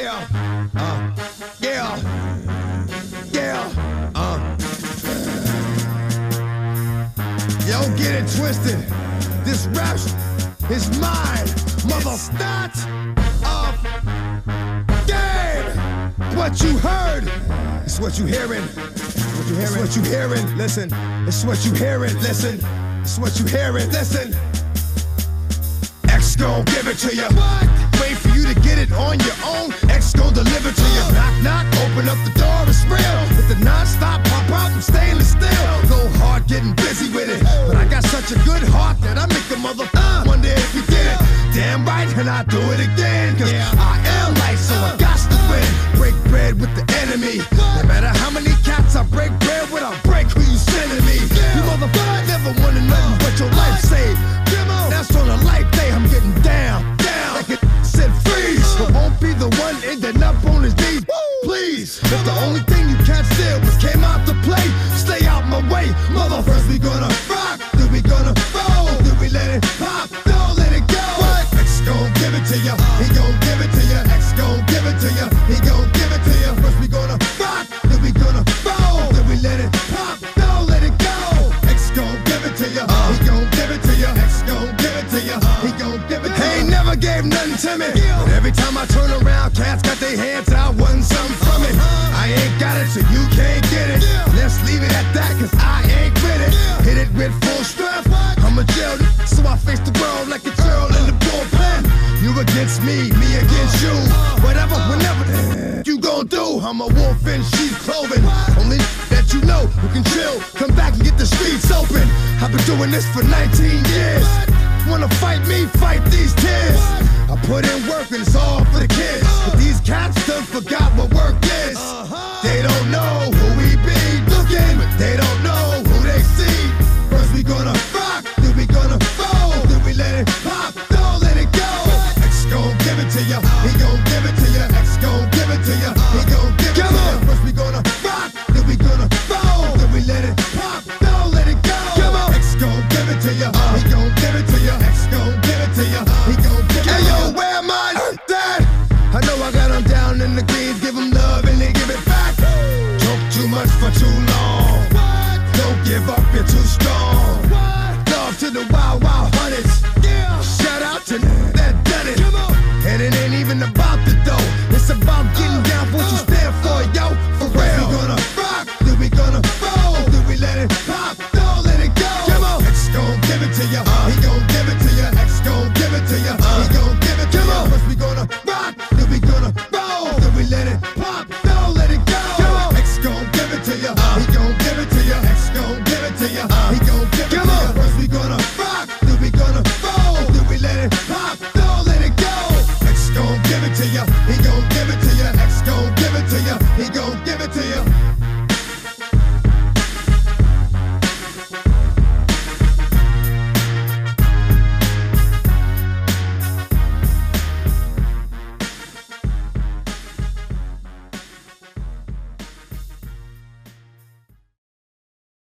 Yeah, yeah, yeah, Yo, get it twisted. This rap is mine, mother. Start of game. What you heard, it's what you hearing. It's what you hearing. Listen, it's what you hearing. Listen, it's what you hearing. Listen. X gon' give it to you. Wait for you to get it on your own. X gon' deliver to you. Knock, knock, open up the door, it's real. With the non-stop pop out from stainless steel. Go hard, getting busy with it. But I got such a good heart that I make a mother wonder if you did it. Damn right, and I do it again. Cause I am light, so I got to win. Break bread with the enemy. No matter how many cats I break bread with, I'll break who you sending me. You motherfucker never wanted nothing but your life saved. That's on a life day, I'm getting down, like it said freeze. But won't be the one ending up on his knees, please. If the only thing you can't steal was came out to play, stay out my way, mother. First we gonna rock, then we gonna roll, then we let it pop, don't let it go. X gon' give it to ya, he gon' give it to ya. X gon' give it to ya, he gon' give it to ya. First we gonna rock, then we gonna roll, then we let it pop, don't let it go. X gon' give it to ya, he gon' give it to ya. X gon' give it to ya, he gon' give it to ya. He ain't never gave nothing to me, but every time I turn around, cats got their hands out, wanting something from it. I ain't got it, so you can't get it. Let's leave it at that, cause I ain't with it. Hit it with full strength, I'm a jail, so I face the world like a girl in the bullpen. You against me against you. Whatever, whenever you gon' do, I'm a wolf in sheep's clothing. Only that you know who can chill, come back and get the streets open. I've been doing this for 19 years. Wanna fight me, fight these tears. I put in work and it's all for the kids. But these cats done forgot what work is. They don't know who we be looking, but they don't know who they see. First we gonna rock, then we gonna roll, then we let it pop, don't let it go. X gon' give it to ya, he gon' give it to ya. X gon' give it to ya, he gon' give it to ya. First we gonna rock, then we gonna roll, then we let it pop, don't let it go. X gon' give it to ya, he gon' give it to ya. X gon' give it to ya, he gon' give it to ya. Hey yo, where am I? Dad, I know I got them down in the greens, give them love and they give it back. Talk too much for too long. Don't give up, you're too strong. Love to the wild, wild hunters. Shout out to that done it. And it ain't even about the dough. It's about getting down for what you stand for, yo. For real. We gonna rock, then we gonna roll, then we let it pop, don't let it go. X gon' give it to ya, he gon' give it to ya. X gon' give it to ya, he gon' give it to ya. First we gonna rock, then we gonna roll, then we let it pop, don't let it go. X gon' give it to ya, he gon' give it to ya. X gon' give it to ya, he